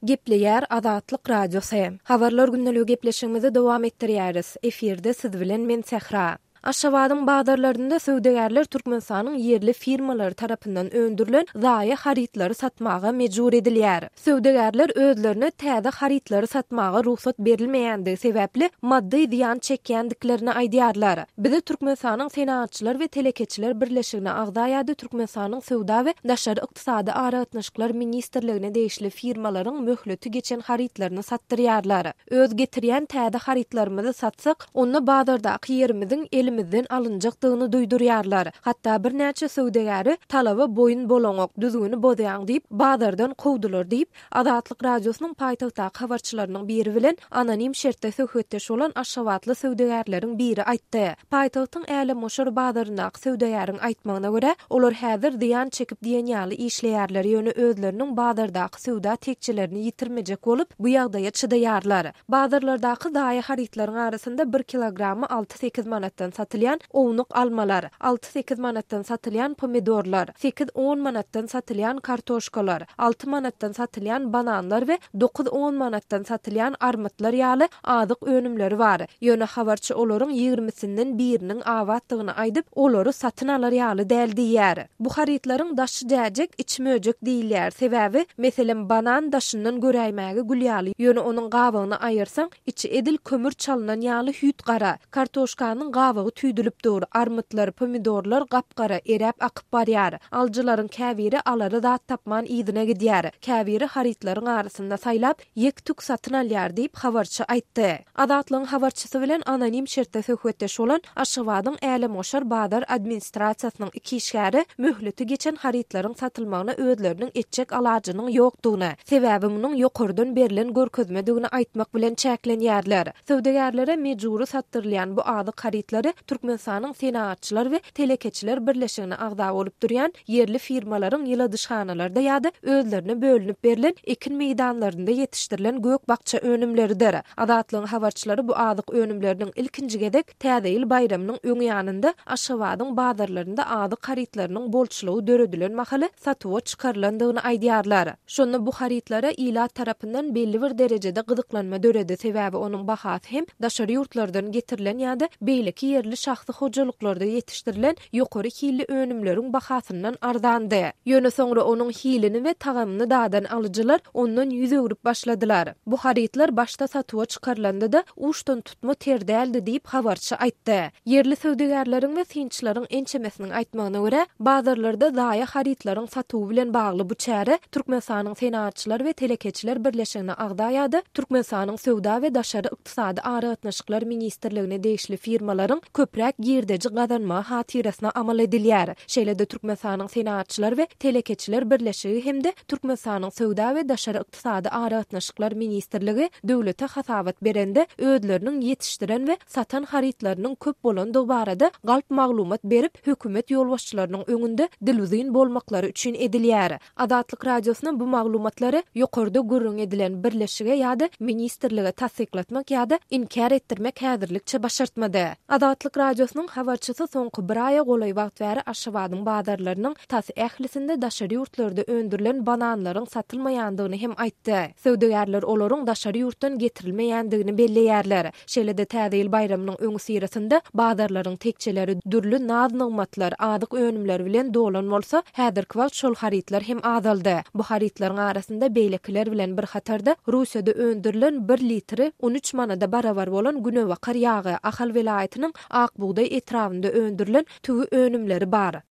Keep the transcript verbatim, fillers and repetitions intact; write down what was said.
Gepleýär Azatlyk Radiosu. Habarlar günnälik gepleşigimizi dowam etdirýäris. Eferde siz bilen men Sehra. Aşgabatyň bazarlarynda söwdegärler Türkmenistanyň yerli firmalary tarapyndan öndürilen zaýy haritlary satmaga mejbur edilýär. Söwdegärler özlerine täze haritlary satmaga ruhsat berilmeýändigi sebäpli maddi ziýan çekýändiklerini aýdýarlar. Bizi Türkmenistanyň Senatçylar we Telekeçiler Birleşigine agdaýady Türkmenistanyň Sowda we Daşary ykdysady aratnaşyklar ministrligine degişli firmalaryň möhleti geçen haritlaryny satdyrýarlar. Öz getirýän täze haritlarymyzy satsak, onu bazardaky ýerimiziň elimizden alınjakdygyny duýdurýarlar. Hatda bir näçe söwdegäri talaba boyun bolaňok, düzgüni bozýan diýip bazardan kowdular diýip Azatlyk Radiosynyň paýtagtdaky habarçylarynyň biri bilen anonim şertde söhbetdeş bolan Aşgabatly söwdegärleriň biri aýtdy. Paýtagtyň äle moşar bazaryndaky söwdegäriň aýtmagyna görä, olar häzir ziýan çekip diýenýaly işleýärler ýöne özleriniň bazardaky söwda tekçilerini ýitirmejek bolup bu ýagdaýa çydaýarlar. Bazarlardaky daýy haritlaryň arasynda bir kilogramy alty sekiz manatdan satylýan ownuk almalar, alty sekiz manatdan satylýan pomidorlar, sekiz on manatdan satylýan kartoşkalar, alty manatdan satylýan bananlar we dokuz on manatdan satylýan armutlar ýaly azyk önümleri bar. Ýöne habarçy olaryň ýigrimisinden biriniň awatdygyny aýdyp, olary satyn alar ýaly däl diýär. Bu haritlaryň daşy däjek, içmejek diýilýär. Sebäbi, meselem banan daşyndan göräýmäge gülýaly. Ýöne onuň gabagyny aýyrsaň, içi edil kömür çalynan ýaly hüýt gara. Kartoşkanyň gabagy tüýdülip dur. Armutlar, pomidorlar gapgara eräp akyp barýar. Aljylaryň käbiri alary zat tapman ýydyna gidýär. Käbiri haritlaryň arasynda saýlap, ýek-tük satyn alýar diýip habarçy aýtdy. Azatlyň habarçysy bilen anonim şertde söhbetdeş bolan Aşgabatyň äle moşar bazar administrasiýasynyň iki işgäri möhleti geçen haritlaryň satylmagyna özleriniň etjek alajynyň ýokdugyny, sebäbi munyň ýokurdan berilen görkezmedigini aýtmak bilen çäklenýärler. Söwdegärlere mejburi satdyrylýan bu azyk haritlary Türkmenistanyň Senatçylar we Telekeçiler Birleşigine agda bolup durýan yerli firmalaryň ýyladyşhanalarda ýa-da özlerine bölünip berilen ekin meýdanlarynda ýetişdirilen gök bakça önümleridir. Azatlyň habarçylary bu azyk önümleriniň ilkinji gedek täze ýyl bayramynyň öňi ýanynda Aşgabatyň bazarlarynda azyk haritlarynyň bolçulugy döredilen mahaly satywa çykarylandygyny aýdýarlar. Şonda bu haritlara ilat tarapyndan belli bir derejede gyzyklanma döredi, sebäbi onuň bahasy hem daşary ýurtlardan getirilen ýa-da beýleki yerli şahsy hojalyklarda ýetişdirilen ýokary hilli önümleriň bahasyndan arzandy. Ýöne soňra onuň hilini we tagamyny dadan alyjylar ondan ýüz öwrüp başladylar. Bu haritlar başda satywa çykarylandy da uşdan tutma terdäldi diýip habarçy aýtdy. Yerli söwdegärleriň we synçylaryň ençemesiniň aýtmagyna görä, bazarlarda daýy haritlaryň satywy bilen bagly bu çäre Türkmenistanyň Senatçylar we Telekeçiler Birleşigine agdaýady. Türkmenistanyň Sowda we Daşary ykdysady aratnaşyklar ministrligine degişli firmalaryň köpräk girdeji gazanma hatyrasyna amal edilýär. Şeýle-de Türkmenistanyň Senatçylar we Telekeçiler Birleşigi hemde Türkmenistanyň Sowda we Daşary ykdysady aratnaşyklar ministrligi döwlete hasabat berende özleriniň ýetişdiren we satan haritlarynyň köp bolandygy barada galp maglumat berip hökümet ýolbaşçylarynyň öňünde diluzyn bolmaklary üçin edilýär. Azatlyk Radiosyna bu maglumatlary ýokarda gurrun edilen birleşige ýa-da ministrlige tasdiklatmak ýa-da inkar etdirmek häzirlikçe başartmady. Azatlyk Radiosynyň habarçysy soňky bir aýa golay wagt bäri Aşgabatyň bazarlarynyň tas ählisinde daşary ýurtlarda öndürilen bananlaryň satylmaýandygyny hem aýtdy. Söwdegärler olaryň daşary ýurtdan getirilmeýändigini belleýärler. Şeýle-de täze ýyl bayramynyň öňü sirasynda bazarlaryň tekçeleri dürli naz-nygmatlar, azyk önümler bilen dolan bolsa, häzirki wagt şol haritlar hem azaldy. Bu haritlaryň arasynda beýlekiler bilen bir hatarda Russiýada öndürilen bir litri on üç manada barabar bolan Günewakar ýagy Ahal welaýatynyň Akbuğday etrafynda öndürilen tügü önümleri bar.